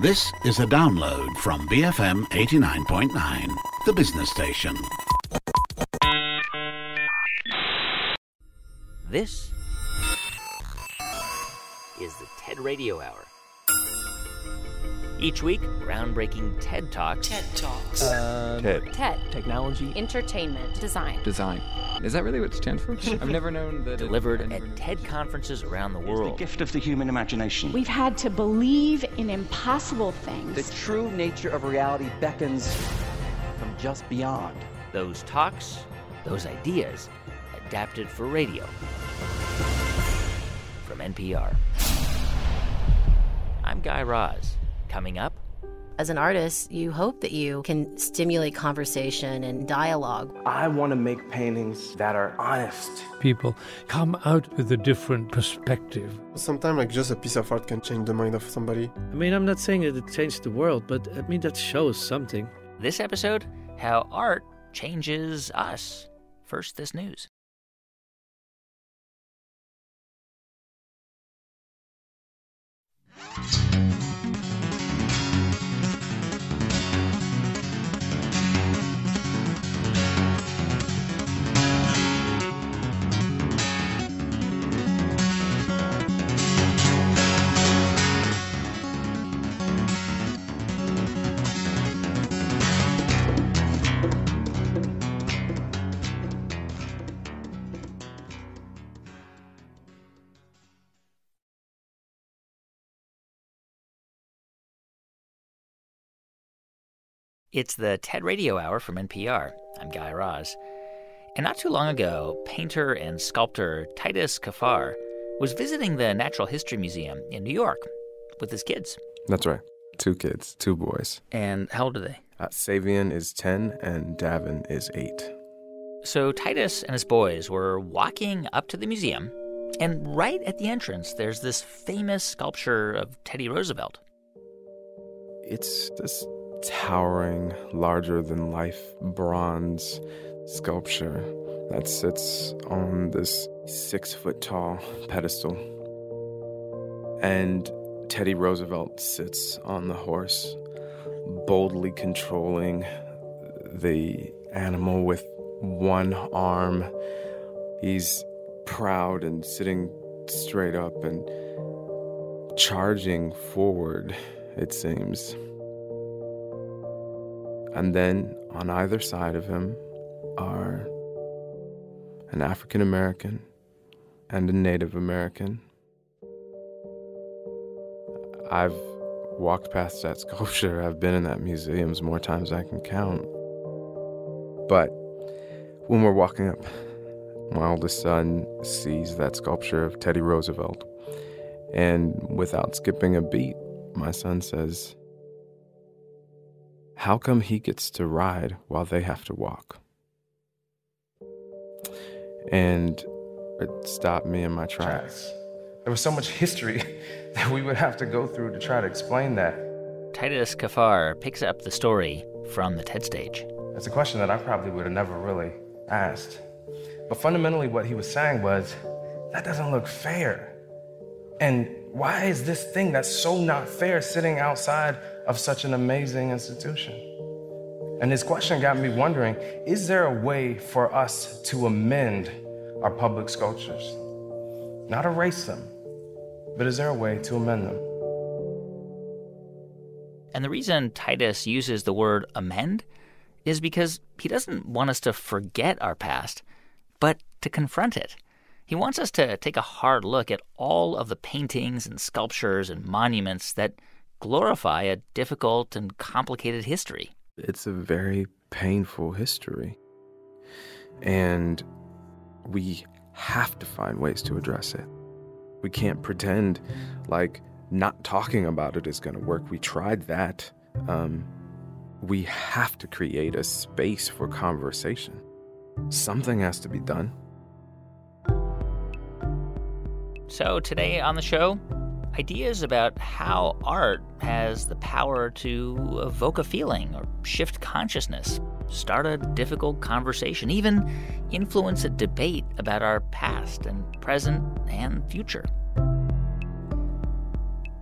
This is a download from BFM 89.9, the business station. This is the TED Radio Hour. Each week, groundbreaking TED Talks. TED Talks. TED. Technology. Entertainment. Design. Is that really what it stands for? I've never known that. Delivered at TED conferences around the world. The gift of the human imagination. We've had to believe in impossible things. The true nature of reality beckons from just beyond. Those talks, those ideas, adapted for radio. From NPR. I'm Guy Raz. Coming up. As an artist, you hope that you can stimulate conversation and dialogue. I want to make paintings that are honest. People come out with a different perspective. Sometimes just a piece of art can change the mind of somebody. I'm not saying that it changed the world, but that shows something. This episode, how art changes us. First, this news. It's the TED Radio Hour from NPR. I'm Guy Raz. And not too long ago, painter and sculptor Titus Kaphar was visiting the Natural History Museum in New York with his kids. That's right. 2 kids, 2 boys. And how old are they? Savian is 10 and Davin is 8. So Titus and his boys were walking up to the museum, and right at the entrance, there's this famous sculpture of Teddy Roosevelt. It's this towering, larger-than-life bronze sculpture that sits on this 6-foot-tall pedestal. And Teddy Roosevelt sits on the horse, boldly controlling the animal with one arm. He's proud and sitting straight up and charging forward, it seems. And then on either side of him are an African American and a Native American. I've walked past that sculpture. I've been in that museum more times than I can count. But when we're walking up, my oldest son sees that sculpture of Teddy Roosevelt. And without skipping a beat, my son says, "How come he gets to ride while they have to walk?" And it stopped me in my tracks. There was so much history that we would have to go through to try to explain that. Titus Kaphar picks up the story from the TED stage. That's a question that I probably would have never really asked. But fundamentally what he was saying was, that doesn't look fair. And why is this thing that's so not fair sitting outside of such an amazing institution? And his question got me wondering, is there a way for us to amend our public sculptures? Not erase them, but is there a way to amend them? And the reason Titus uses the word amend is because he doesn't want us to forget our past, but to confront it. He wants us to take a hard look at all of the paintings and sculptures and monuments that glorify a difficult and complicated history. It's a very painful history. And we have to find ways to address it. We can't pretend like not talking about it is going to work. We tried that. We have to create a space for conversation. Something has to be done. So today on the show, ideas about how art has the power to evoke a feeling or shift consciousness, start a difficult conversation, even influence a debate about our past and present and future.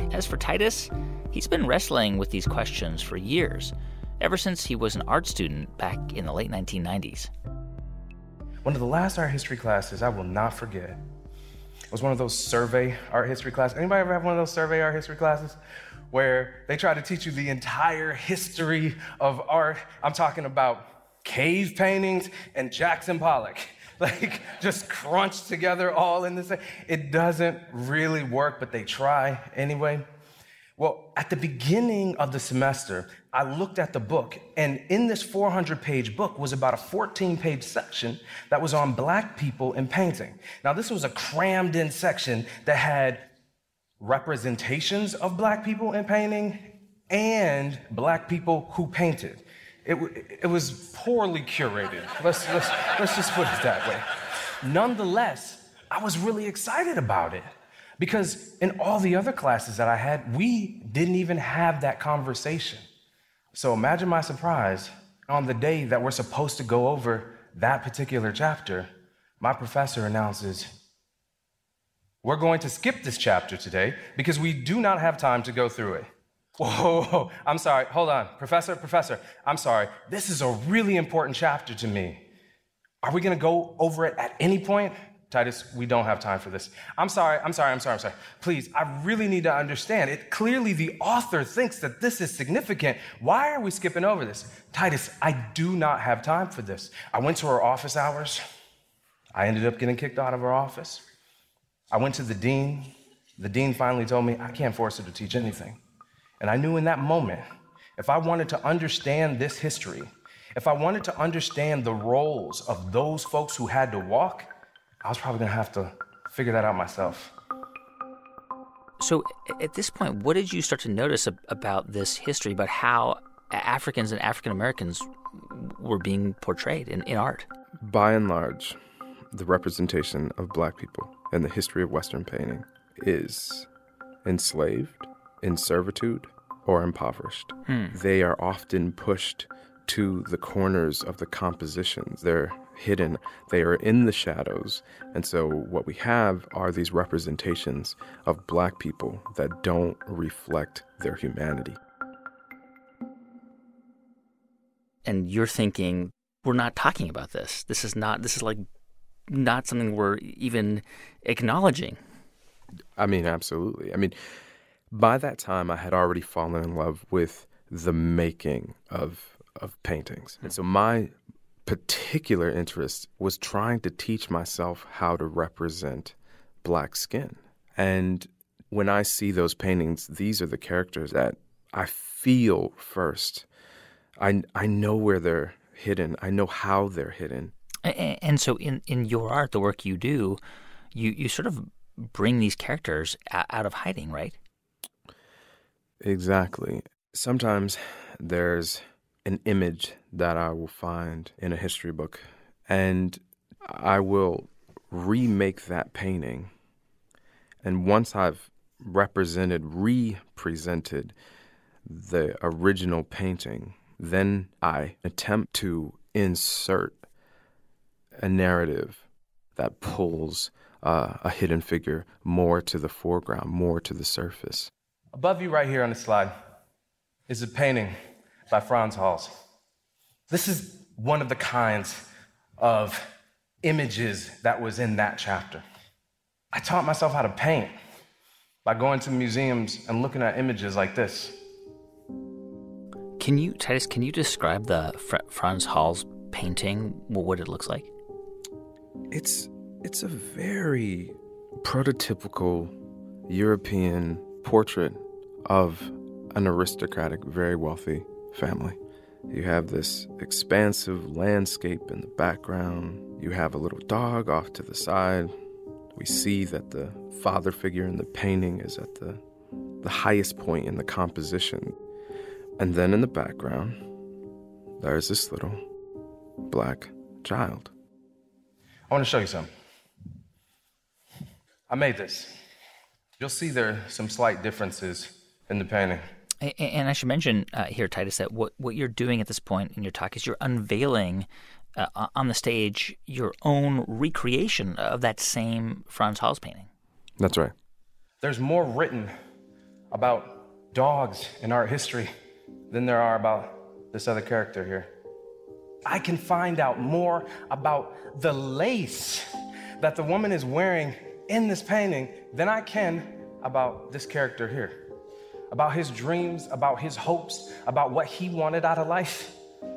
As for Titus, he's been wrestling with these questions for years, ever since he was an art student back in the late 1990s. One of the last art history classes I will not forget was one of those survey art history classes. Anybody ever have one of those survey art history classes where they try to teach you the entire history of art? I'm talking about cave paintings and Jackson Pollock, like just crunched together all in the same. It doesn't really work, but they try anyway. Well, at the beginning of the semester, I looked at the book, and in this 400-page book was about a 14-page section that was on Black people in painting. Now, this was a crammed-in section that had representations of Black people in painting and Black people who painted. It was poorly curated. Let's just put it that way. Nonetheless, I was really excited about it because in all the other classes that I had, we didn't even have that conversation. So imagine my surprise on the day that we're supposed to go over that particular chapter, my professor announces, we're going to skip this chapter today because we do not have time to go through it. Whoa, I'm sorry, hold on. Professor, I'm sorry. This is a really important chapter to me. Are we gonna go over it at any point? Titus, we don't have time for this. I'm sorry. Please, I really need to understand. Clearly the author thinks that this is significant. Why are we skipping over this? Titus, I do not have time for this. I went to her office hours. I ended up getting kicked out of her office. I went to the dean. The dean finally told me I can't force her to teach anything. And I knew in that moment, if I wanted to understand this history, if I wanted to understand the roles of those folks who had to walk, I was probably gonna have to figure that out myself. So at this point, what did you start to notice about this history, about how Africans and African Americans were being portrayed in art? By and large, the representation of Black people in the history of Western painting is enslaved, in servitude, or impoverished. They are often pushed to the corners of the compositions. They're hidden. They are in the shadows. And so what we have are these representations of Black people that don't reflect their humanity. And you're thinking, we're not talking about this. This is like not something we're even acknowledging. I mean, absolutely. I mean, by that time, I had already fallen in love with the making of paintings. And so my particular interest was trying to teach myself how to represent Black skin. And when I see those paintings, these are the characters that I feel first. I know where they're hidden. I know how they're hidden. And so in your art, the work you do, you sort of bring these characters out of hiding, right? Exactly. Sometimes there's an image that I will find in a history book, and I will remake that painting. And once I've represented the original painting, then I attempt to insert a narrative that pulls a hidden figure more to the foreground, more to the surface. Above you right here on the slide is a painting by Frans Hals. This is one of the kinds of images that was in that chapter. I taught myself how to paint by going to museums and looking at images like this. Titus, can you describe the Frans Hals painting, what it looks like? It's a very prototypical European portrait of an aristocratic, very wealthy family. You have this expansive landscape in the background. You have a little dog off to the side. We see that the father figure in the painting is at the highest point in the composition. And then in the background, there's this little Black child. I want to show you something. I made this. You'll see there are some slight differences in the painting. And I should mention here, Titus, that what you're doing at this point in your talk is you're unveiling on the stage your own recreation of that same Frans Hals painting. That's right. There's more written about dogs in art history than there are about this other character here. I can find out more about the lace that the woman is wearing in this painting than I can about this character here, about his dreams, about his hopes, about what he wanted out of life.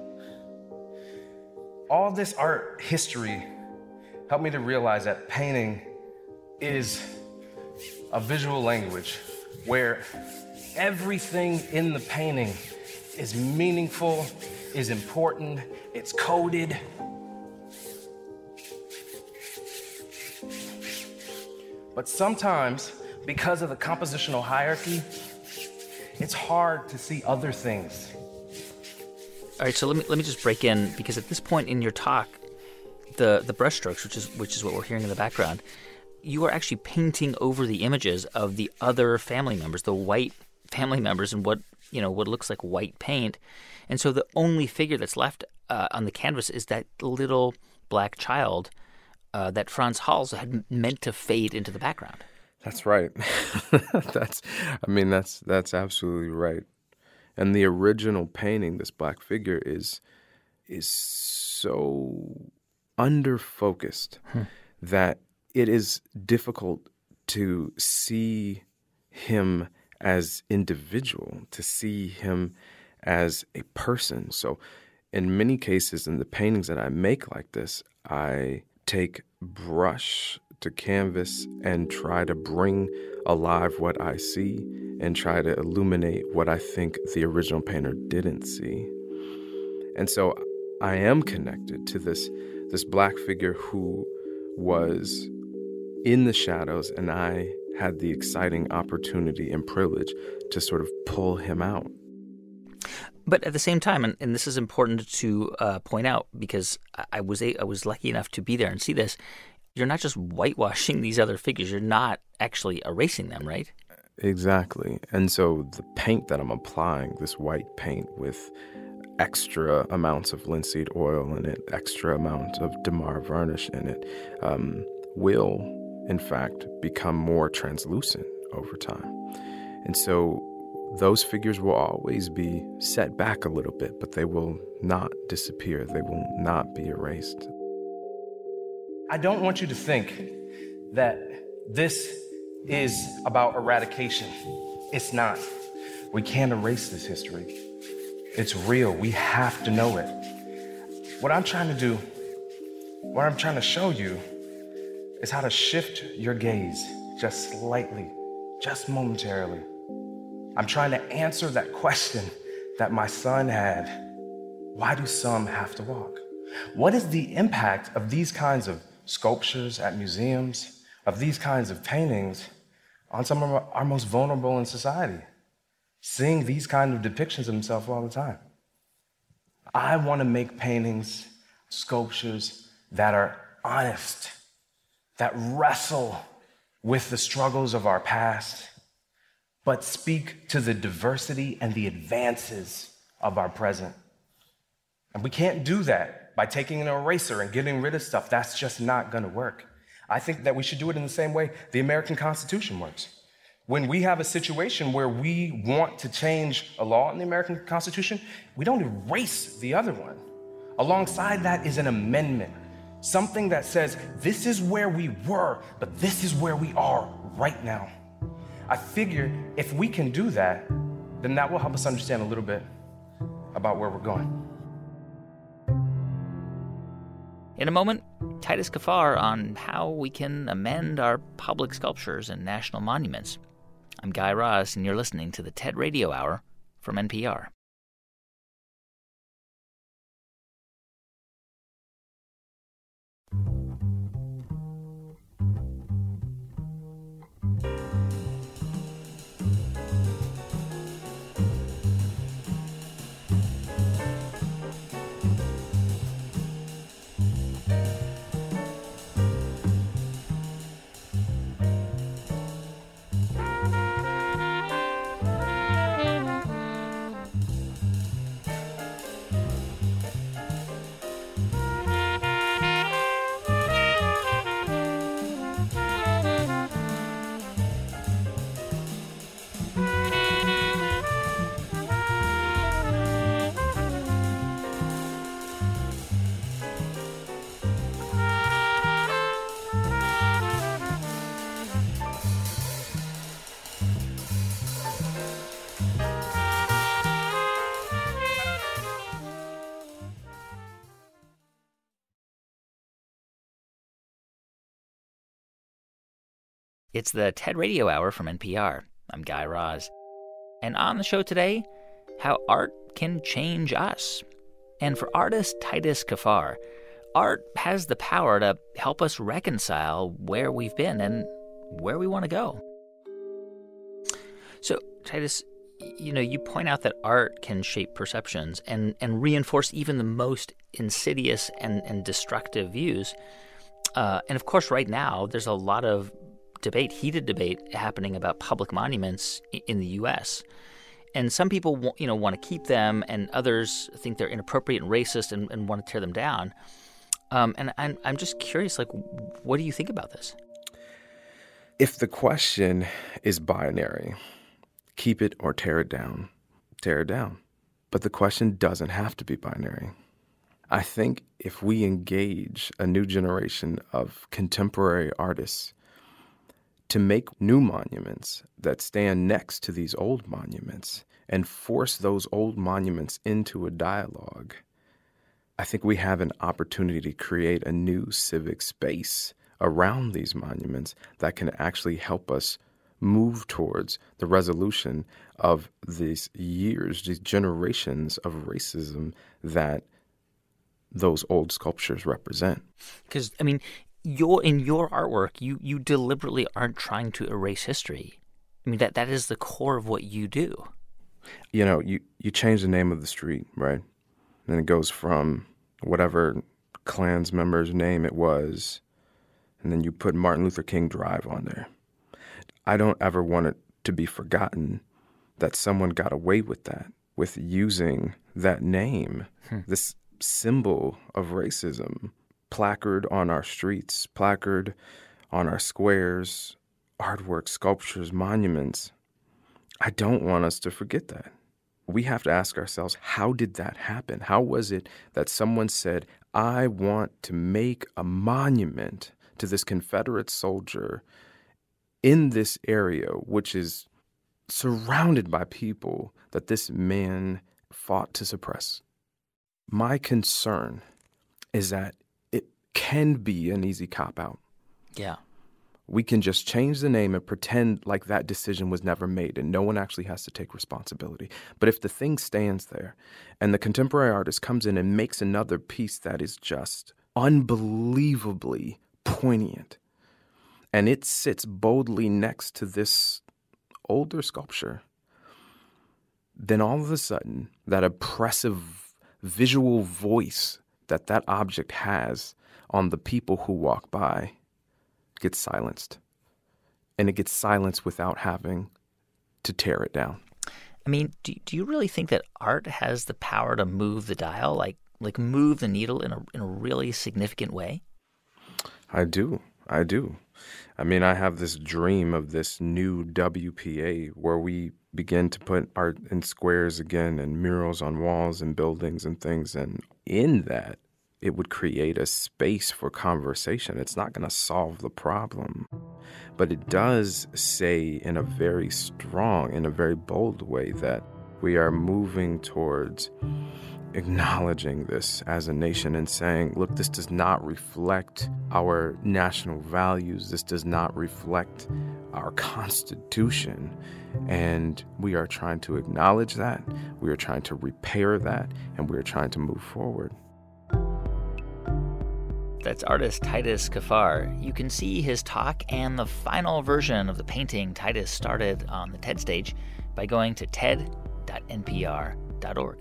All this art history helped me to realize that painting is a visual language where everything in the painting is meaningful, is important, it's coded. But sometimes, because of the compositional hierarchy, it's hard to see other things. All right, so let me just break in, because at this point in your talk, the brushstrokes, which is what we're hearing in the background, you are actually painting over the images of the other family members, the white family members, in what looks like white paint. And so the only figure that's left on the canvas is that little black child that Frans Hals had meant to fade into the background. That's right. That's absolutely right. And the original painting, this black figure, is so under-focused that it is difficult to see him as individual, to see him as a person. So in many cases in the paintings that I make like this, I take brush to canvas and try to bring alive what I see and try to illuminate what I think the original painter didn't see. And so I am connected to this black figure who was in the shadows, and I had the exciting opportunity and privilege to sort of pull him out. But at the same time, and this is important to point out, because I was lucky enough to be there and see this, you're not just whitewashing these other figures, you're not actually erasing them, right? Exactly. And so the paint that I'm applying, this white paint with extra amounts of linseed oil in it, extra amounts of Damar varnish in it, will, in fact, become more translucent over time. And so those figures will always be set back a little bit, but they will not disappear. They will not be erased. I don't want you to think that this is about eradication. It's not. We can't erase this history. It's real. We have to know it. What I'm trying to do, what I'm trying to show you, is how to shift your gaze just slightly, just momentarily. I'm trying to answer that question that my son had. Why do some have to walk? What is the impact of these kinds of sculptures at museums, of these kinds of paintings on some of our most vulnerable in society? Seeing these kind of depictions of himself all the time. I want to make paintings, sculptures that are honest, that wrestle with the struggles of our past, but speak to the diversity and the advances of our present. And we can't do that by taking an eraser and getting rid of stuff. That's just not going to work. I think that we should do it in the same way the American Constitution works. When we have a situation where we want to change a law in the American Constitution, we don't erase the other one. Alongside that is an amendment, something that says, this is where we were, but this is where we are right now. I figure if we can do that, then that will help us understand a little bit about where we're going. In a moment, Titus Kaphar on how we can amend our public sculptures and national monuments. I'm Guy Raz, and you're listening to the TED Radio Hour from NPR. It's the TED Radio Hour from NPR. I'm Guy Raz. And on the show today, how art can change us. And for artist Titus Kaphar, art has the power to help us reconcile where we've been and where we want to go. So, Titus, you point out that art can shape perceptions and reinforce even the most insidious and destructive views. And of course, right now, there's a lot of heated debate happening about public monuments in the U.S. And some people, want to keep them, and others think they're inappropriate and racist and want to tear them down. And I'm just curious, what do you think about this? If the question is binary, keep it or tear it down, tear it down. But the question doesn't have to be binary. I think if we engage a new generation of contemporary artists to make new monuments that stand next to these old monuments and force those old monuments into a dialogue, I think we have an opportunity to create a new civic space around these monuments that can actually help us move towards the resolution of these generations of racism that those old sculptures represent. Because, in your artwork, you deliberately aren't trying to erase history. That is the core of what you do. You change the name of the street, right? And it goes from whatever Klan's member's name it was, and then you put Martin Luther King Drive on there. I don't ever want it to be forgotten that someone got away with that, with using that name, this symbol of racism, placard on our streets, placard on our squares, artwork, sculptures, monuments. I don't want us to forget that. We have to ask ourselves, how did that happen? How was it that someone said, I want to make a monument to this Confederate soldier in this area, which is surrounded by people that this man fought to suppress? My concern is that it can be an easy cop-out. Yeah. We can just change the name and pretend like that decision was never made and no one actually has to take responsibility. But if the thing stands there and the contemporary artist comes in and makes another piece that is just unbelievably poignant, and it sits boldly next to this older sculpture, then all of a sudden that oppressive visual voice that object has on the people who walk by gets silenced. And it gets silenced without having to tear it down. Do you really think that art has the power to move the dial, like move the needle in a really significant way? I do. I have this dream of this new WPA where we begin to put art in squares again and murals on walls and buildings and things. And in that, it would create a space for conversation. It's not going to solve the problem, but it does say in a very strong, in a very bold way that we are moving towards acknowledging this as a nation and saying, look, this does not reflect our national values. This does not reflect our Constitution. And we are trying to acknowledge that. We are trying to repair that. And we are trying to move forward. That's artist Titus Kaphar. You can see his talk and the final version of the painting Titus started on the TED stage by going to ted.npr.org.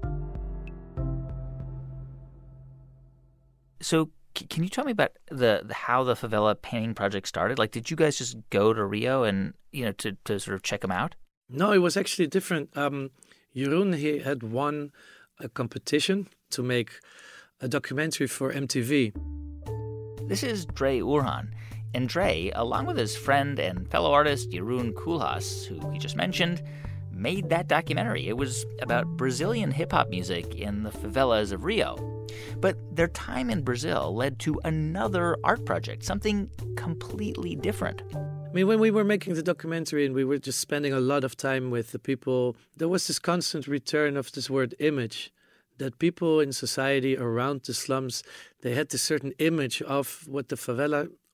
So can you tell me about how the favela painting project started? Did you guys just go to Rio and, to sort of check them out? No, it was actually different. Jeroen, he had won a competition to make a documentary for MTV. This is Dre Urhan. And Dre, along with his friend and fellow artist Jeroen Koolhaas, who we just mentioned, made that documentary. It was about Brazilian hip-hop music in the favelas of Rio. But their time in Brazil led to another art project, something completely different. When we were making the documentary and we were just spending a lot of time with the people, there was this constant return of this word image, that people in society around the slums, they had this certain image of what the favela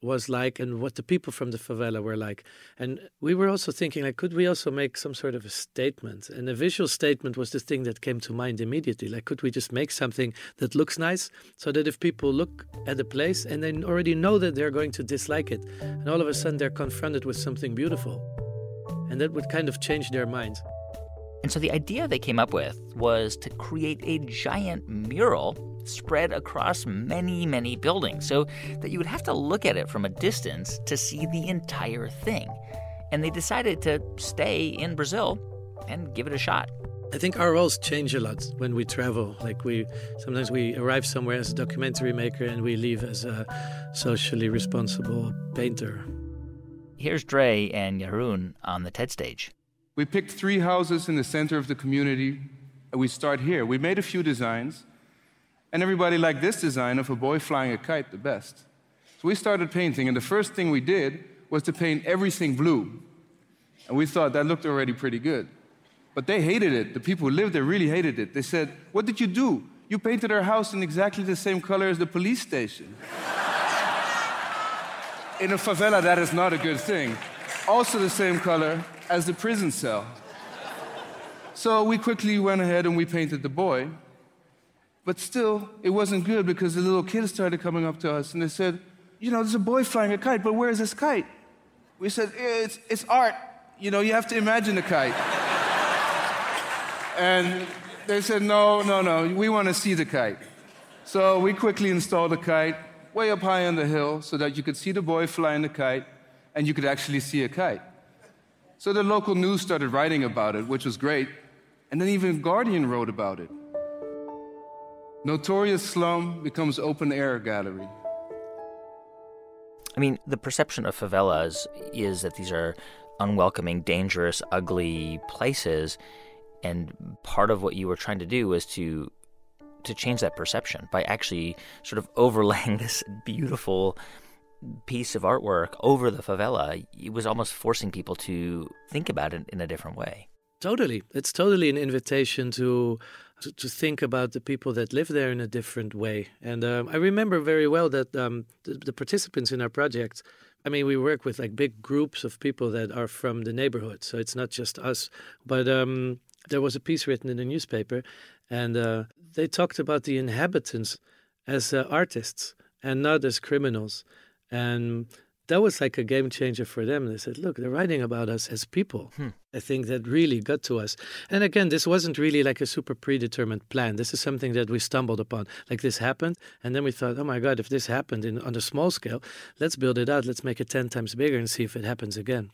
was like and what the people from the favela were like. And we were also thinking, like, could we also make some sort of a statement? And a visual statement was the thing that came to mind immediately. Like, could we just make something that looks nice so that if people look at the place and they already know that they're going to dislike it, and all of a sudden they're confronted with something beautiful, and that would kind of change their minds. And so the idea they came up with was to create a giant mural spread across many, many buildings so that you would have to look at it from a distance to see the entire thing. And they decided to stay in Brazil and give it a shot. I think our roles change a lot when we travel. Like sometimes we arrive somewhere as a documentary maker and we leave as a socially responsible painter. Here's Dre and Jeroen on the TED stage. We picked 3 houses in the center of the community, and we start here. We made a few designs, and everybody liked this design of a boy flying a kite the best. So we started painting, and the first thing we did was to paint everything blue. And we thought that looked already pretty good. But they hated it. The people who lived there really hated it. They said, "What did you do? You painted our house in exactly the same color as the police station." In a favela, that is not a good thing. Also the same color as the prison cell. So we quickly went ahead and we painted the boy. But still, it wasn't good because the little kids started coming up to us and they said, there's a boy flying a kite, but where is this kite? We said, it's art. You have to imagine the kite. And they said, no, we want to see the kite. So we quickly installed the kite way up high on the hill so that you could see the boy flying the kite and you could actually see a kite. So the local news started writing about it, which was great. And then even Guardian wrote about it. Notorious slum becomes open-air gallery. I mean, the perception of favelas is that these are unwelcoming, dangerous, ugly places. And part of what you were trying to do was to change that perception by actually sort of overlaying this beautiful piece of artwork over the favela. It was almost forcing people to think about it in a different way. Totally. It's totally an invitation to think about the people that live there in a different way. And I remember very well that the participants in our project, we work with like big groups of people that are from the neighborhood. So it's not just us. But there was a piece written in the newspaper and they talked about the inhabitants as artists and not as criminals. And that was like a game changer for them. They said, look, they're writing about us as people. I think that really got to us. And again, this wasn't really like a super predetermined plan. This is something that we stumbled upon. Like this happened. And then we thought, oh my God, if this happened on a small scale, let's build it out. Let's make it 10 times bigger and see if it happens again.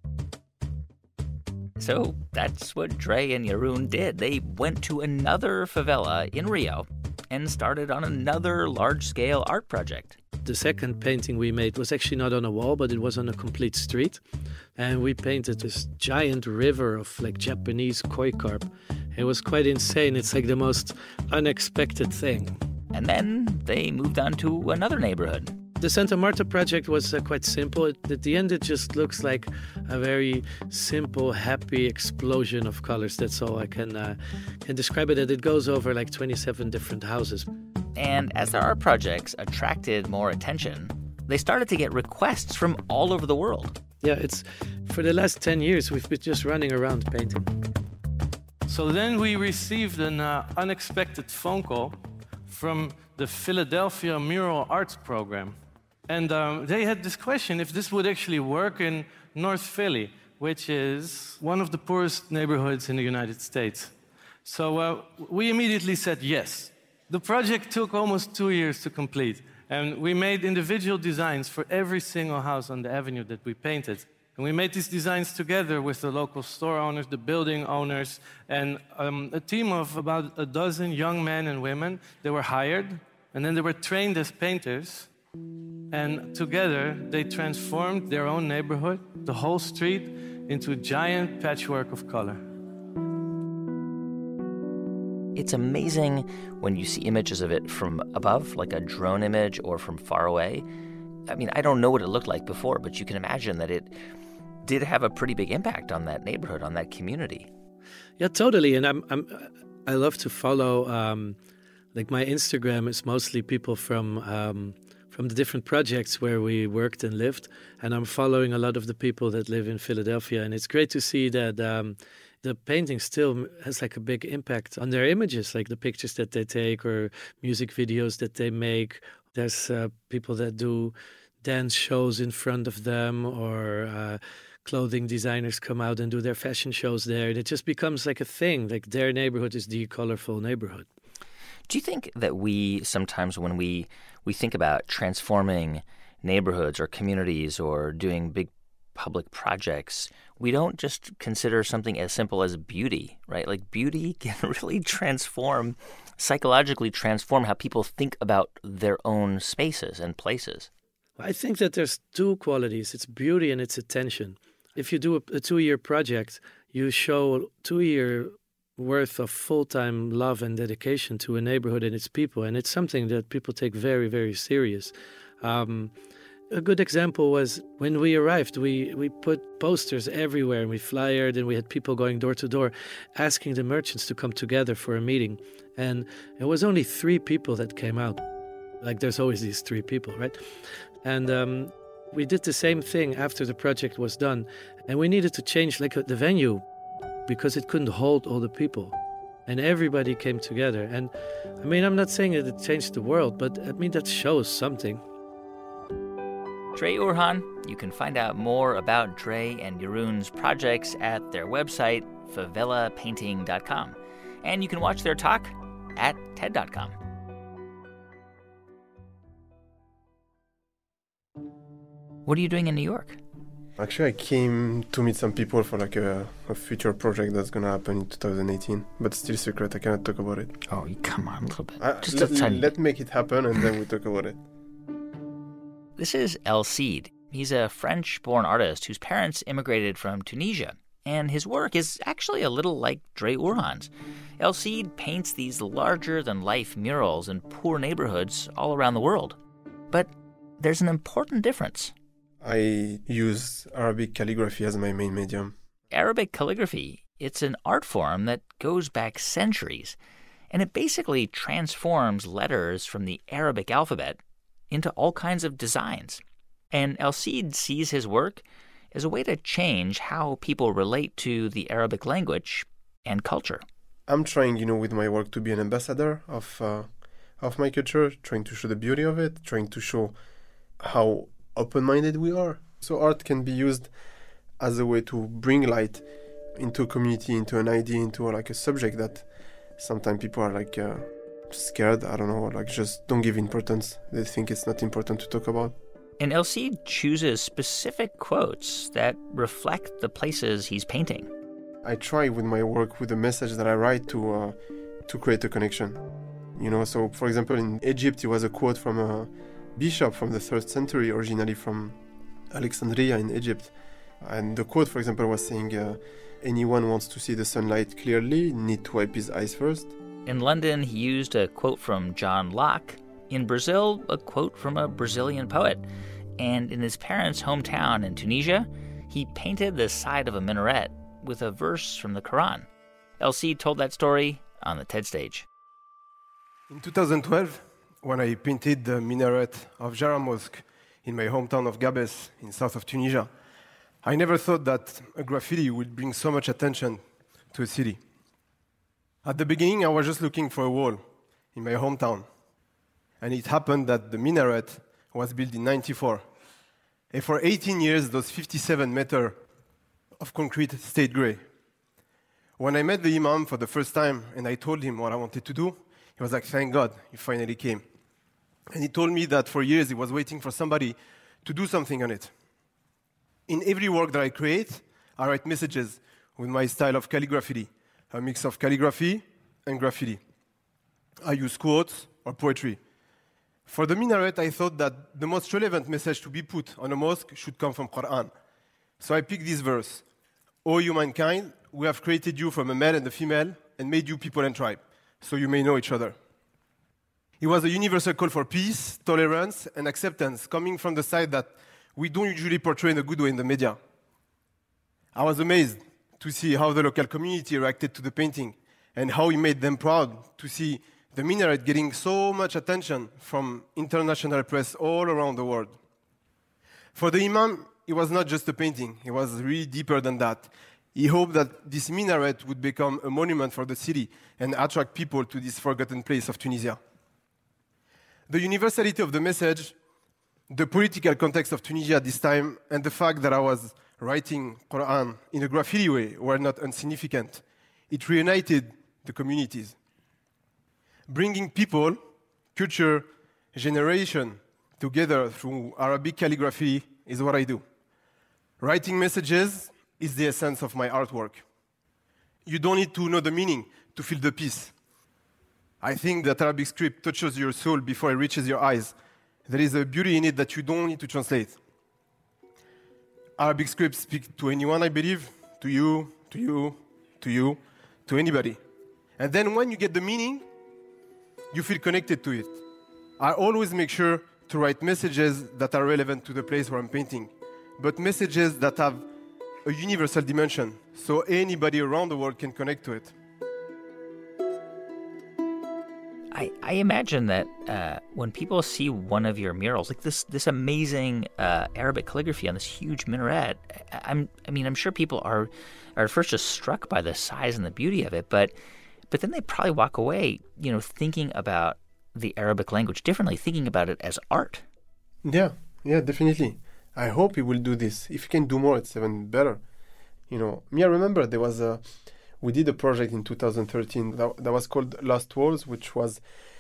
So that's what Dre and Jeroen did. They went to another favela in Rio and started on another large-scale art project. The second painting we made was actually not on a wall, but it was on a complete street. And we painted this giant river of like Japanese koi carp. It was quite insane. It's like the most unexpected thing. And then they moved on to another neighborhood. The Santa Marta project was quite simple. At the end, it just looks like a very simple, happy explosion of colors. That's all I can describe it. And it goes over like 27 different houses. And as their art projects attracted more attention, they started to get requests from all over the world. Yeah, it's for the last 10 years, we've been just running around painting. So then we received an unexpected phone call from the Philadelphia Mural Arts Program. And they had this question if this would actually work in North Philly, which is one of the poorest neighborhoods in the United States. So we immediately said yes. The project took almost 2 years to complete, and we made individual designs for every single house on the avenue that we painted. And we made these designs together with the local store owners, the building owners, and a team of about a dozen young men and women. They were hired, and then they were trained as painters. And together, they transformed their own neighborhood, the whole street, into a giant patchwork of color. It's amazing when you see images of it from above, like a drone image, or from far away. I don't know what it looked like before, but you can imagine that it did have a pretty big impact on that neighborhood, on that community. Yeah, totally. And I love to follow, like my Instagram is mostly people from from the different projects where we worked and lived. And I'm following a lot of the people that live in Philadelphia. And it's great to see that the painting still has like a big impact on their images, like the pictures that they take or music videos that they make. There's people that do dance shows in front of them, or clothing designers come out and do their fashion shows there. It just becomes like a thing, like their neighborhood is the colorful neighborhood. Do you think that we sometimes, when we think about transforming neighborhoods or communities or doing big public projects, we don't just consider something as simple as beauty, right? Like beauty can really psychologically transform how people think about their own spaces and places. I think that there's two qualities. It's beauty and it's attention. If you do a 2-year project, you show 2-year worth of full-time love and dedication to a neighborhood and its people, and it's something that people take very, very serious. A good example was when we arrived, we put posters everywhere, and we flyered, and we had people going door to door asking the merchants to come together for a meeting. And it was only 3 people that came out. Like, there's always these 3 people, right? And we did the same thing after the project was done. And we needed to change the venue because it couldn't hold all the people. And everybody came together. And I mean, I'm not saying that it changed the world, but I mean, that shows something. Dre Urhan. You can find out more about Dre and Jeroen's projects at their website, favelapainting.com. And you can watch their talk at TED.com. What are you doing in New York? Actually, I came to meet some people for like a future project that's going to happen in 2018, but still secret. I cannot talk about it. Oh, come on, a little bit. Let's make it happen and then we talk about it. This is El Cid. He's a French-born artist whose parents immigrated from Tunisia, and his work is actually a little like Dre Urhan's. El Cid paints these larger-than-life murals in poor neighborhoods all around the world. But there's an important difference. I use Arabic calligraphy as my main medium. Arabic calligraphy, it's an art form that goes back centuries, and it basically transforms letters from the Arabic alphabet into all kinds of designs. And El Cid sees his work as a way to change how people relate to the Arabic language and culture. I'm trying, with my work to be an ambassador of my culture, trying to show the beauty of it, trying to show how open-minded we are. So art can be used as a way to bring light into a community, into an idea, into like a subject that sometimes people are like scared, I don't know, like just don't give importance. They think it's not important to talk about. And El Cid chooses specific quotes that reflect the places he's painting. I try with my work, with the message that I write, to create a connection. So for example, in Egypt, it was a quote from a bishop from the 3rd century, originally from Alexandria in Egypt. And the quote, for example, was saying, anyone wants to see the sunlight clearly need to wipe his eyes first. In London, he used a quote from John Locke. In Brazil, a quote from a Brazilian poet. And in his parents' hometown in Tunisia, he painted the side of a minaret with a verse from the Quran. El Cid told that story on the TED stage. In 2012, when I painted the minaret of Jara Mosque in my hometown of Gabes, in south of Tunisia, I never thought that a graffiti would bring so much attention to a city. At the beginning, I was just looking for a wall in my hometown. And it happened that the minaret was built in 1994. And for 18 years, those 57 meters of concrete stayed gray. When I met the imam for the first time and I told him what I wanted to do, he was like, thank God, you finally came. And he told me that for years he was waiting for somebody to do something on it. In every work that I create, I write messages with my style of calligraphy, a mix of calligraphy and graffiti. I use quotes or poetry. For the minaret, I thought that the most relevant message to be put on a mosque should come from Quran. So I picked this verse. O humankind, we have created you from a male and a female and made you people and tribe, so you may know each other. It was a universal call for peace, tolerance, and acceptance coming from the side that we don't usually portray in a good way in the media. I was amazed to see how the local community reacted to the painting and how it made them proud to see The minaret getting so much attention from international press all around the world. For the Imam, it was not just a painting. It was really deeper than that. He hoped that this minaret would become a monument for the city and attract people to this forgotten place of Tunisia. The universality of the message, the political context of Tunisia at this time, and the fact that I was writing Quran in a graffiti way were not insignificant. It reunited the communities. Bringing people, culture, generation together through Arabic calligraphy is what I do. Writing messages is the essence of my artwork. You don't need to know the meaning to feel the piece. I think that Arabic script touches your soul before it reaches your eyes. There is a beauty in it that you don't need to translate. Arabic script speaks to anyone, I believe, to you, to anybody. And then when you get the meaning, you feel connected to it. I always make sure to write messages that are relevant to the place where I'm painting, but messages that have a universal dimension, so anybody around the world can connect to it. I imagine that when people see one of your murals, like this amazing Arabic calligraphy on this huge minaret, I'm sure people are at first just struck by the size and the beauty of it, but then they probably walk away, thinking about the Arabic language differently, thinking about it as art. Yeah, definitely. I hope he will do this. If he can do more, it's even better. I remember we did a project in 2013 that was called Lost Walls, which was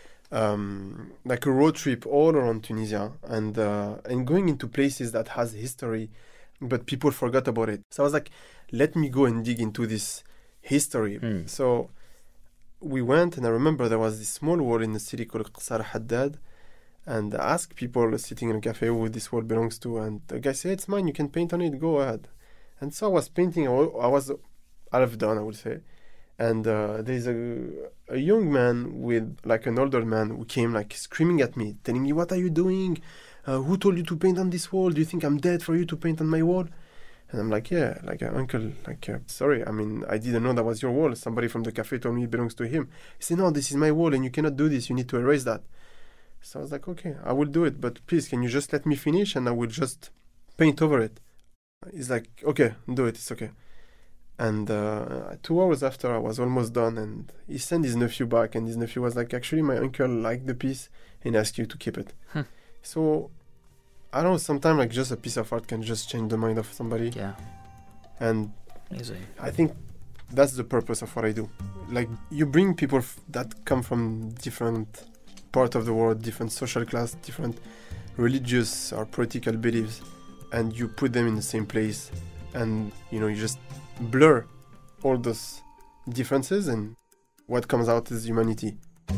like a road trip all around Tunisia and going into places that has history, but people forgot about it. So I was like, let me go and dig into this history. So we went, and I remember there was this small wall in the city called Qasr Haddad, and I asked people sitting in a cafe who this wall belongs to, and the guy said, it's mine, you can paint on it, go ahead. And so I was painting, I was half done, I would say. And there's a young man with like an older man who came like screaming at me, telling me, what are you doing? Who told you to paint on this wall? Do you think I'm dead for you to paint on my wall? And I'm like, yeah, uncle, sorry, I didn't know that was your wall. Somebody from the cafe told me it belongs to him. He said, no, this is my wall and you cannot do this. You need to erase that. So I was like, okay, I will do it, but please, can you just let me finish and I will just paint over it? He's like, okay, do it, it's okay. And 2 hours after, I was almost done, and he sent his nephew back, and his nephew was like, actually, my uncle liked the piece and asked you to keep it. So, I don't know, sometimes just a piece of art can just change the mind of somebody. Yeah. And amazing. I think that's the purpose of what I do. Like, you bring people that come from different parts of the world, different social class, different religious or political beliefs, and you put them in the same place, and, you just blur all those differences, and what comes out is humanity.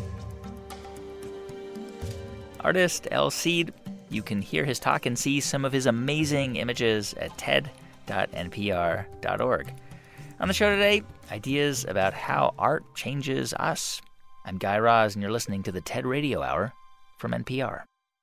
Artist El Cid, you can hear his talk and see some of his amazing images at ted.npr.org. On the show today, ideas about how art changes us. I'm Guy Raz, and you're listening to the TED Radio Hour from NPR.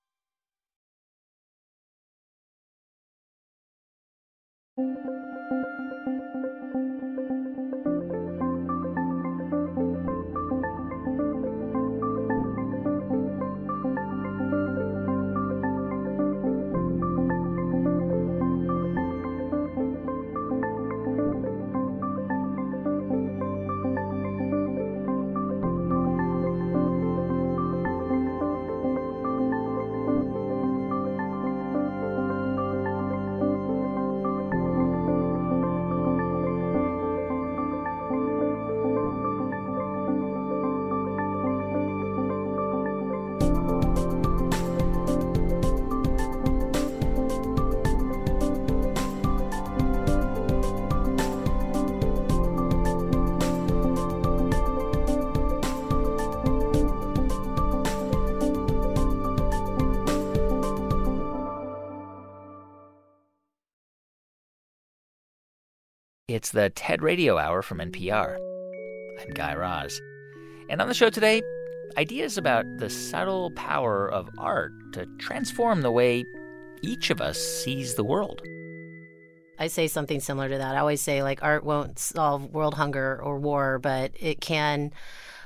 It's the TED Radio Hour from NPR. I'm Guy Raz. And on the show today, ideas about the subtle power of art to transform the way each of us sees the world. I say something similar to that. I always say, art won't solve world hunger or war, but it can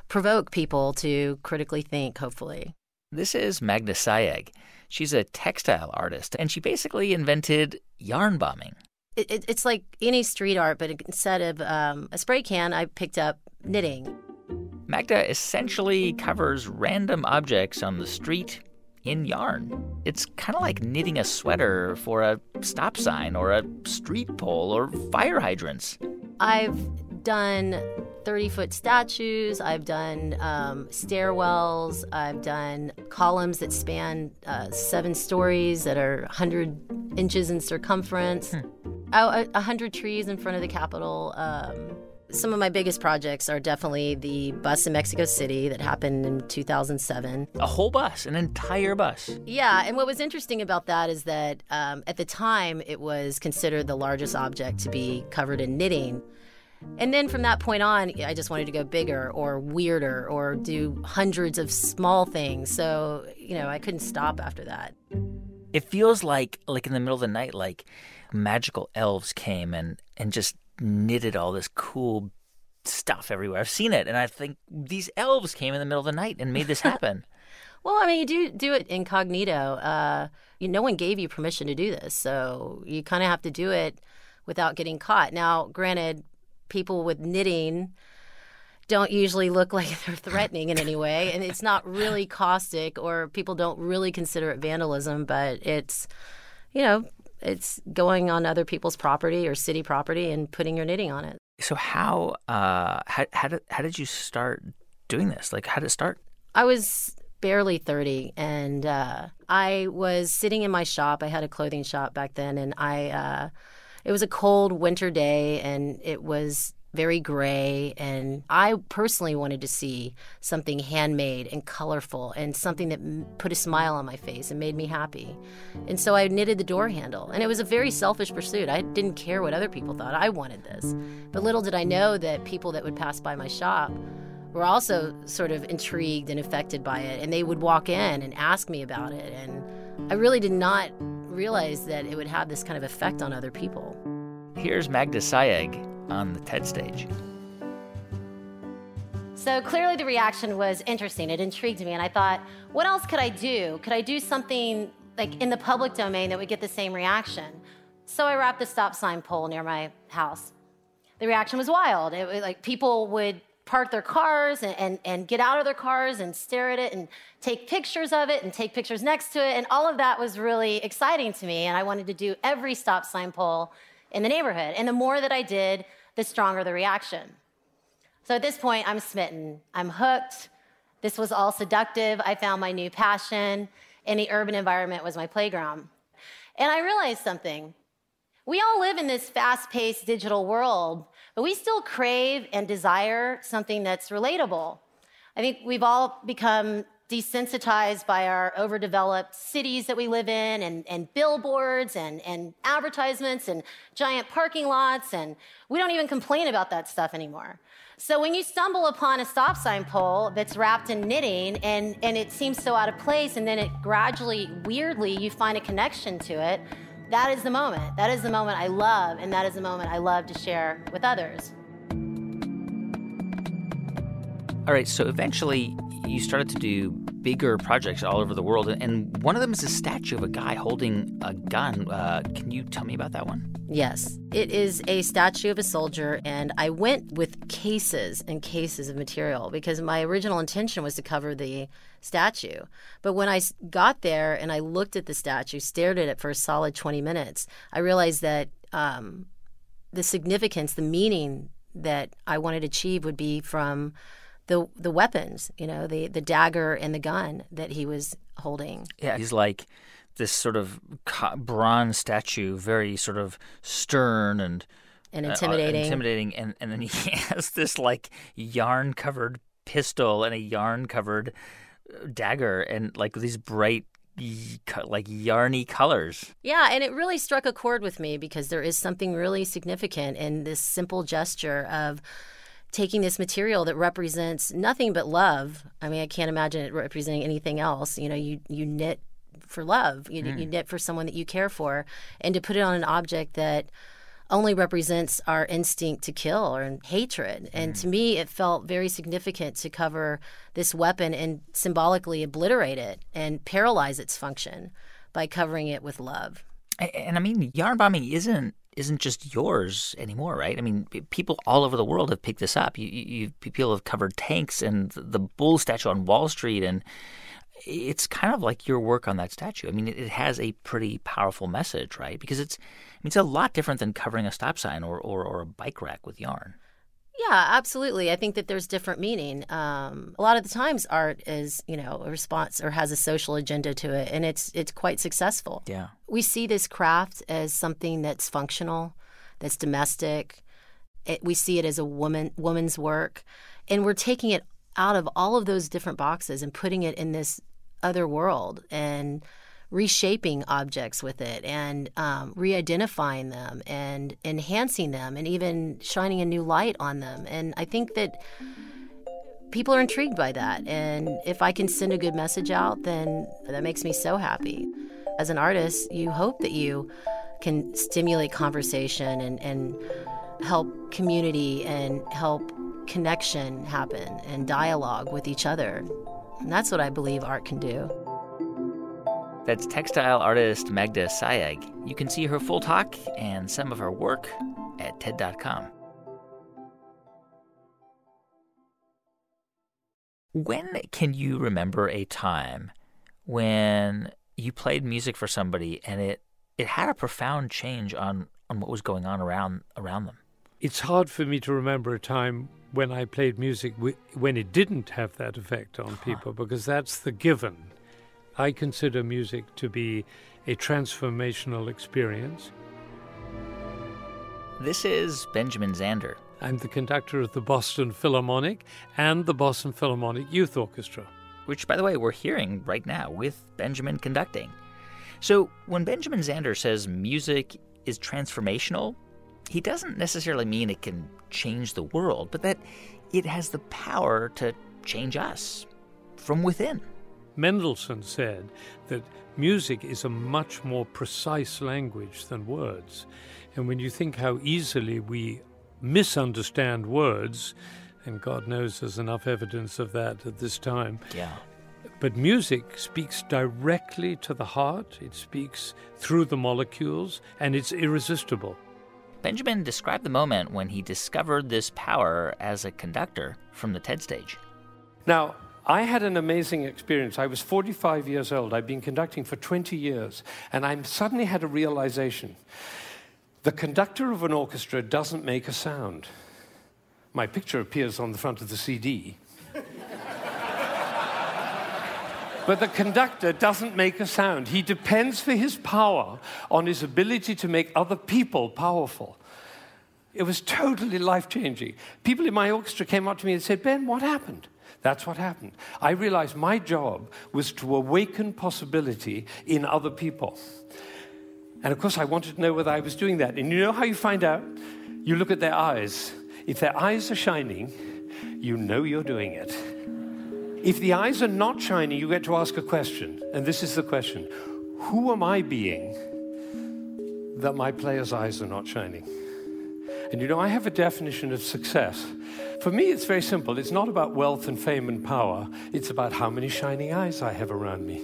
provoke people to critically think, hopefully. This is Magda Sayegh. She's a textile artist, and she basically invented yarn bombing. It's like any street art, but instead of a spray can, I picked up knitting. Magda essentially covers random objects on the street in yarn. It's kind of like knitting a sweater for a stop sign or a street pole or fire hydrants. I've done 30-foot statues. I've done stairwells. I've done columns that span 7 stories that are 100 inches in circumference. 100 trees in front of the Capitol. Some of my biggest projects are definitely the bus in Mexico City that happened in 2007. A whole bus, an entire bus. Yeah, and what was interesting about that is that at the time it was considered the largest object to be covered in knitting. And then from that point on, I just wanted to go bigger or weirder or do hundreds of small things. So, I couldn't stop after that. It feels like in the middle of the night, like magical elves came and just knitted all this cool stuff everywhere. I've seen it, and I think these elves came in the middle of the night and made this happen. Well, I mean, you do it incognito. No one gave you permission to do this, so you kind of have to do it without getting caught. Now, granted, people with knitting don't usually look like they're threatening in any way, and it's not really caustic, or people don't really consider it vandalism, but it's, it's going on other people's property or city property and putting your knitting on it. So how did you start doing this? Like, how did it start? I was barely 30, and I was sitting in my shop. I had a clothing shop back then, and it was a cold winter day, and it was very gray, and I personally wanted to see something handmade and colorful and something that put a smile on my face and made me happy. And so I knitted the door handle, and it was a very selfish pursuit. I didn't care what other people thought. I wanted this. But little did I know that people that would pass by my shop were also sort of intrigued and affected by it, and they would walk in and ask me about it. And I really did not realize that it would have this kind of effect on other people. Here's Magda Sayegh on the TED stage. So clearly the reaction was interesting. It intrigued me, and I thought, what else could I do? Could I do something like in the public domain that would get the same reaction? So I wrapped a stop sign pole near my house. The reaction was wild. It was like people would park their cars and get out of their cars and stare at it and take pictures of it and take pictures next to it, and all of that was really exciting to me, and I wanted to do every stop sign pole in the neighborhood. And the more that I did, the stronger the reaction. So at this point, I'm smitten. I'm hooked. This was all seductive. I found my new passion, and the urban environment was my playground. And I realized something. We all live in this fast-paced digital world, but we still crave and desire something that's relatable. I think we've all become desensitized by our overdeveloped cities that we live in, and billboards and advertisements and giant parking lots, and we don't even complain about that stuff anymore. So when you stumble upon a stop sign pole that's wrapped in knitting and it seems so out of place, and then it gradually, weirdly, you find a connection to it, that is the moment. That is the moment I love, and that is the moment I love to share with others. All right, so eventually you started to do bigger projects all over the world, and one of them is a statue of a guy holding a gun. Can you tell me about that one? Yes. It is a statue of a soldier, and I went with cases and cases of material because my original intention was to cover the statue. But when I got there and I looked at the statue, stared at it for a solid 20 minutes, I realized that the significance, the meaning that I wanted to achieve would be from the weapons, the dagger and the gun that he was holding. Yeah, he's like this sort of bronze statue, very sort of stern and intimidating. And then he has this like yarn-covered pistol and a yarn-covered dagger and like these bright, like yarny colors. Yeah, and it really struck a chord with me because there is something really significant in this simple gesture of taking this material that represents nothing but love. I mean, I can't imagine it representing anything else. You knit for love. You knit for someone that you care for. And to put it on an object that only represents our instinct to kill or hatred. And to me, it felt very significant to cover this weapon and symbolically obliterate it and paralyze its function by covering it with love. And I mean, yarn bombing isn't just yours anymore, right? I mean, people all over the world have picked this up. People have covered tanks and the bull statue on Wall Street, and it's kind of like your work on that statue. I mean, it has a pretty powerful message, right? Because it's a lot different than covering a stop sign or a bike rack with yarn. Yeah, absolutely. I think that there's different meaning. A lot of the times art is, a response or has a social agenda to it, and it's quite successful. Yeah. We see this craft as something that's functional, that's domestic. We see it as a woman's work, and we're taking it out of all of those different boxes and putting it in this other world and reshaping objects with it and re-identifying them and enhancing them and even shining a new light on them. And I think that people are intrigued by that. And if I can send a good message out, then that makes me so happy. As an artist, you hope that you can stimulate conversation and help community and help connection happen and dialogue with each other. And that's what I believe art can do. That's textile artist Magda Sayegh. You can see her full talk and some of her work at TED.com. When can you remember a time when you played music for somebody and it had a profound change on what was going on around them? It's hard for me to remember a time when I played music when it didn't have that effect on people, because that's the given. I consider music to be a transformational experience. This is Benjamin Zander. I'm the conductor of the Boston Philharmonic and the Boston Philharmonic Youth Orchestra. Which, by the way, we're hearing right now with Benjamin conducting. So when Benjamin Zander says music is transformational, he doesn't necessarily mean it can change the world, but that it has the power to change us from within. Mendelssohn said that music is a much more precise language than words. And when you think how easily we misunderstand words, and God knows there's enough evidence of that at this time. Yeah. But music speaks directly to the heart, it speaks through the molecules, and it's irresistible. Benjamin described the moment when he discovered this power as a conductor from the TED stage. Now, I had an amazing experience. I was 45 years old. I'd been conducting for 20 years, and I suddenly had a realization. The conductor of an orchestra doesn't make a sound. My picture appears on the front of the CD. But the conductor doesn't make a sound. He depends for his power on his ability to make other people powerful. It was totally life-changing. People in my orchestra came up to me and said, "Ben, what happened?" That's what happened. I realized my job was to awaken possibility in other people. And of course, I wanted to know whether I was doing that. And you know how you find out? You look at their eyes. If their eyes are shining, you know you're doing it. If the eyes are not shining, you get to ask a question. And this is the question. Who am I being that my player's eyes are not shining? And you know, I have a definition of success. For me, it's very simple. It's not about wealth and fame and power. It's about how many shining eyes I have around me.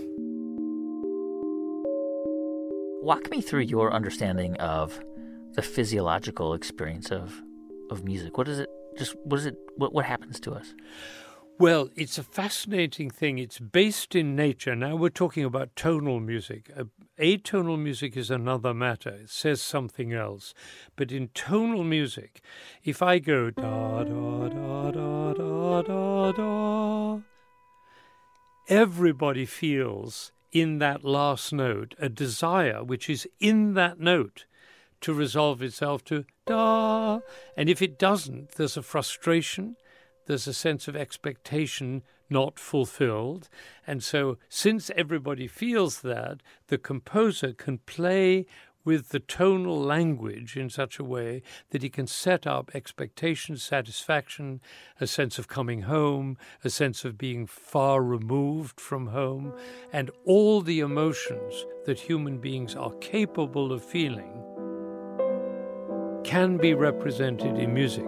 Walk me through your understanding of the physiological experience of music. What happens to us? Well, it's a fascinating thing. It's based in nature. Now we're talking about tonal music. Atonal music is another matter. It says something else. But in tonal music, if I go da, da, da, da, da, da, da, everybody feels in that last note a desire which is in that note to resolve itself to da. And if it doesn't, there's a frustration. There's a sense of expectation not fulfilled. And so since everybody feels that, the composer can play with the tonal language in such a way that he can set up expectation, satisfaction, a sense of coming home, a sense of being far removed from home, and all the emotions that human beings are capable of feeling. can be represented in music.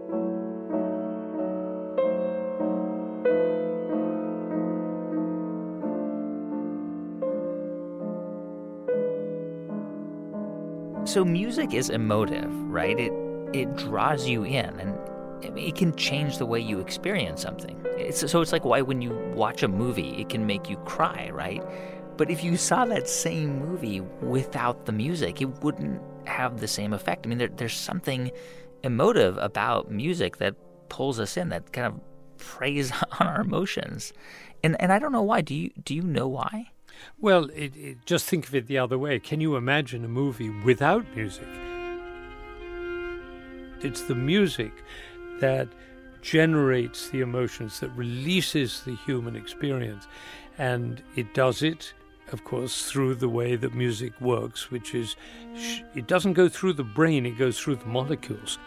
So music is emotive, right? It draws you in, and it can change the way you experience something. So it's like why when you watch a movie, it can make you cry, right? But if you saw that same movie without the music, it wouldn't have the same effect. I mean, there's something emotive about music that pulls us in, that kind of preys on our emotions. And I don't know why. Do you know why? Well, just think of it the other way. Can you imagine a movie without music? It's the music that generates the emotions, that releases the human experience. And it does it, of course, through the way that music works, which is, it doesn't go through the brain, it goes through the molecules.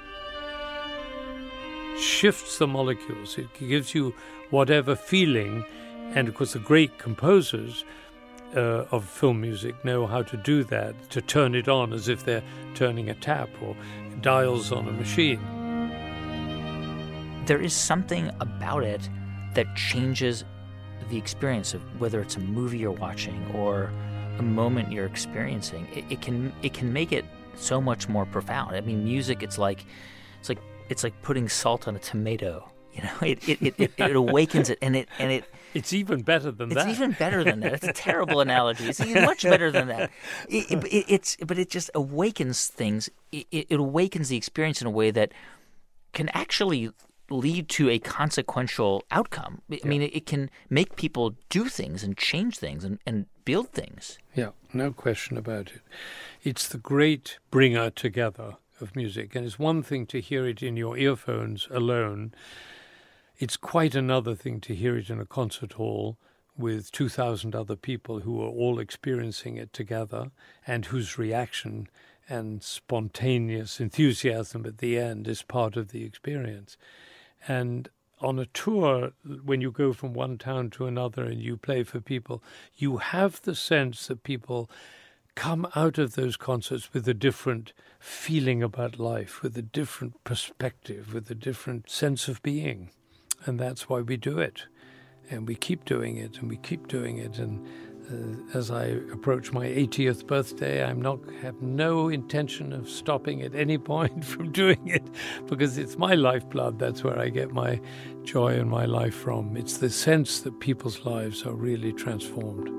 Shifts the molecules. It gives you whatever feeling. And, of course, the great composers of film music know how to do that, to turn it on as if they're turning a tap or dials on a machine. There is something about it that changes the experience of whether it's a movie you're watching or a moment you're experiencing. It can make it so much more profound. I mean, music, it's like putting salt on a tomato. You know, it awakens it, and it. It's even better than that. It's even better than that. It's a terrible analogy. It's even much better than that. But it just awakens things. It awakens the experience in a way that can actually lead to a consequential outcome. I mean, it can make people do things and change things and build things. Yeah, no question about it. It's the great bringer together of music, and it's one thing to hear it in your earphones alone. It's quite another thing to hear it in a concert hall with 2,000 other people who are all experiencing it together and whose reaction and spontaneous enthusiasm at the end is part of the experience. And on a tour, when you go from one town to another and you play for people, you have the sense that people come out of those concerts with a different feeling about life, with a different perspective, with a different sense of being. And that's why we do it. And we keep doing it, and we keep doing it. And as I approach my 80th birthday, I have no intention of stopping at any point from doing it, because it's my lifeblood. That's where I get my joy and my life from. It's the sense that people's lives are really transformed.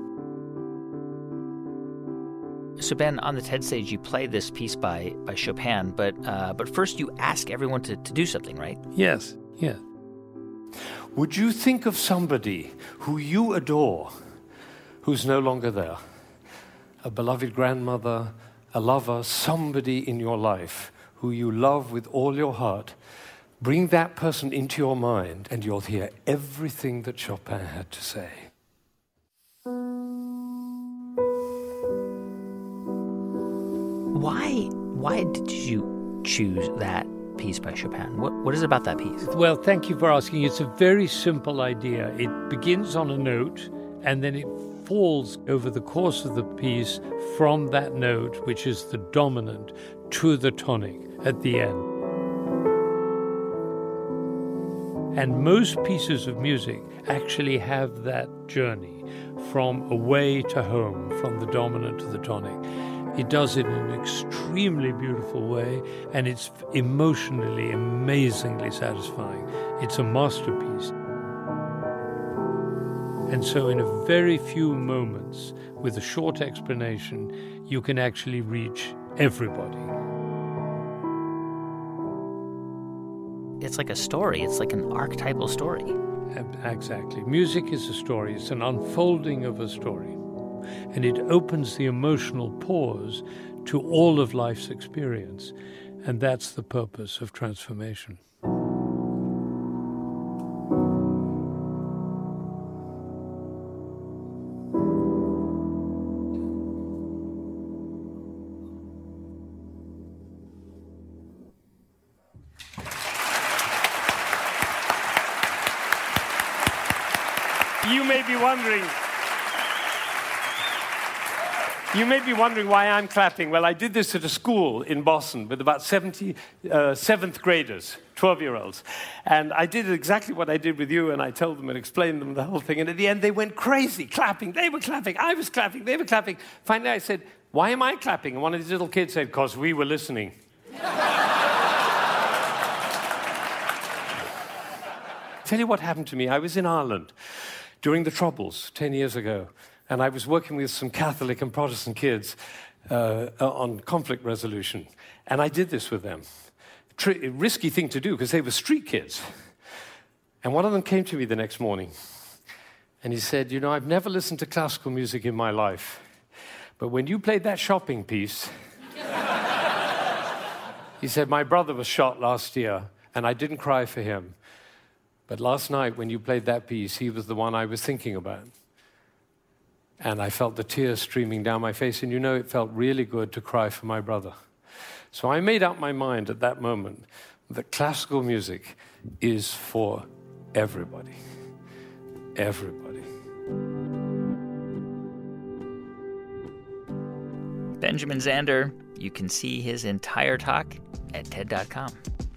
So Ben, on the TED stage, you play this piece by Chopin, but first you ask everyone to do something, right? Yes, yeah. Would you think of somebody who you adore, who's no longer there? A beloved grandmother, a lover, somebody in your life who you love with all your heart. Bring that person into your mind and you'll hear everything that Chopin had to say. Why did you choose that piece by Chopin? What is it about that piece? Well, thank you for asking. It's a very simple idea. It begins on a note, and then it falls over the course of the piece from that note, which is the dominant, to the tonic at the end. And most pieces of music actually have that journey from away to home, from the dominant to the tonic. It does it in an extremely beautiful way, and it's emotionally, amazingly satisfying. It's a masterpiece. And so in a very few moments, with a short explanation, you can actually reach everybody. It's like a story. It's like an archetypal story. Exactly. Music is a story. It's an unfolding of a story. And it opens the emotional pores to all of life's experience. And that's the purpose of transformation. You may be wondering, You may be wondering why I'm clapping. Well, I did this at a school in Boston with about 70 seventh graders, 12-year-olds. And I did exactly what I did with you, and I told them and explained them the whole thing. And at the end, they went crazy, clapping. They were clapping. I was clapping. They were clapping. Finally, I said, why am I clapping? And one of these little kids said, because we were listening. Tell you what happened to me. I was in Ireland during the Troubles 10 years ago. And I was working with some Catholic and Protestant kids on conflict resolution. And I did this with them. Risky thing to do, because they were street kids. And one of them came to me the next morning. And he said, you know, I've never listened to classical music in my life. But when you played that shopping piece, he said, my brother was shot last year, and I didn't cry for him. But last night, when you played that piece, he was the one I was thinking about. And I felt the tears streaming down my face. And you know, it felt really good to cry for my brother. So I made up my mind at that moment that classical music is for everybody. Everybody. Benjamin Zander. You can see his entire talk at TED.com.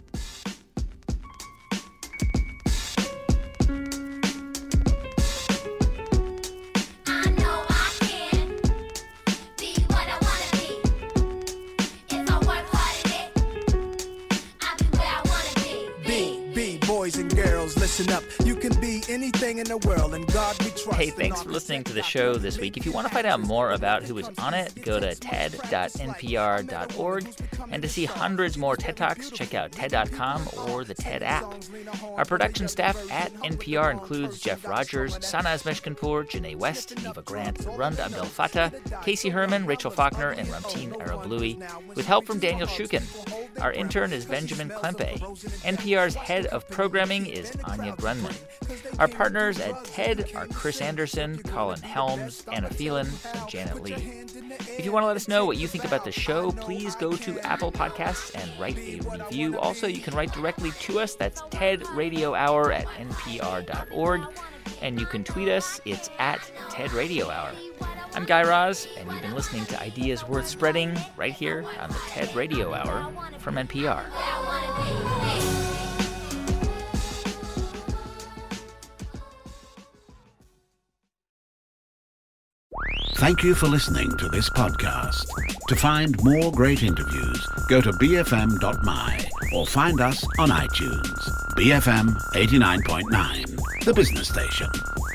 Listen up, you can be anything in the world, and God we trust. Hey, thanks for listening to the show this week. If you want to find out more about who was on it, go to ted.npr.org. And to see hundreds more TED Talks, check out TED.com or the TED app. Our production staff at NPR includes Jeff Rogers, Sanaz Meshkinpour, Janae West, Neva Grant, Rund Abdel Fattah, Casey Herman, Rachel Faulkner, and Ramtin Arablouei, with help from Daniel Shukin. Our intern is Benjamin Klempe. NPR's head of programming is Anya Grunman. Our partners at TED are Chris Anderson, Colin Helms, Anna Phelan, and Janet Lee. If you want to let us know what you think about the show, please go to Apple Podcasts and write a review. Also, you can write directly to us. That's tedradiohour@npr.org. And you can tweet us. It's at TEDRadioHour. I'm Guy Raz, and you've been listening to Ideas Worth Spreading right here on the TED Radio Hour from NPR. Thank you for listening to this podcast. To find more great interviews, go to bfm.my or find us on iTunes. BFM 89.9, the business station.